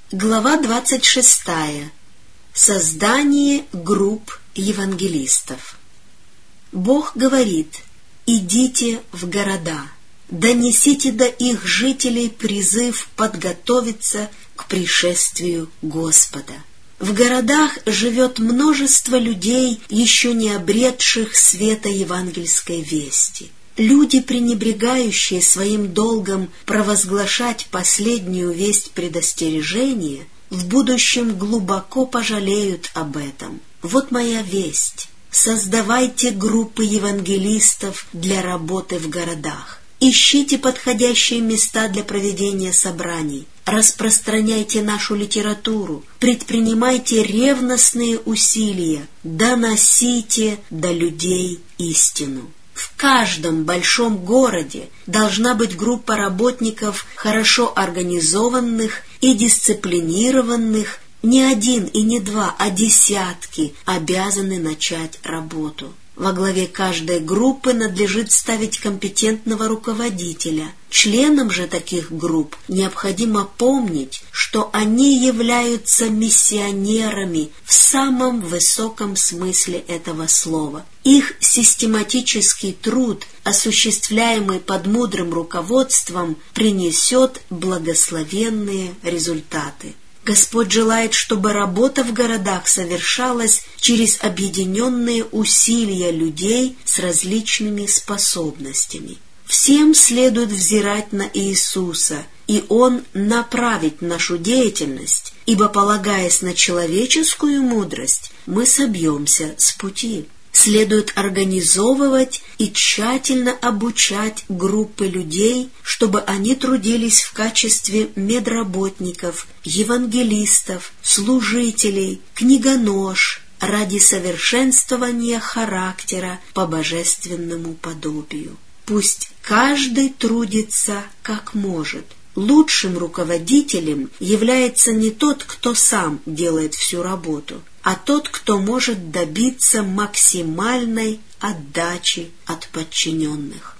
Глава 26. Создание групп евангелистов. Бог говорит: «Идите в города, донесите до их жителей призыв подготовиться к пришествию Господа». В городах живет множество людей, еще не обретших света евангельской вести. Люди, пренебрегающие своим долгом провозглашать последнюю весть предостережения, в будущем глубоко пожалеют об этом. Вот моя весть. Создавайте группы евангелистов для работы в городах. Ищите подходящие места для проведения собраний. Распространяйте нашу литературу. Предпринимайте ревностные усилия. Доносите до людей истину. В каждом большом городе должна быть группа работников, хорошо организованных и дисциплинированных. Не один и не два, а десятки обязаны начать работу. Во главе каждой группы надлежит ставить компетентного руководителя. Членам же таких групп необходимо помнить, что они являются миссионерами в самом высоком смысле этого слова. Их систематический труд, осуществляемый под мудрым руководством, принесет благословенные результаты. Господь желает, чтобы работа в городах совершалась через объединенные усилия людей с различными способностями. Всем следует взирать на Иисуса, и Он направит нашу деятельность, ибо, полагаясь на человеческую мудрость, мы собьемся с пути. Следует организовывать и тщательно обучать группы людей, чтобы они трудились в качестве медработников, евангелистов, служителей, книгонож ради совершенствования характера по божественному подобию. Пусть каждый трудится как может. Лучшим руководителем является не тот, кто сам делает всю работу, а тот, кто может добиться максимальной отдачи от подчиненных.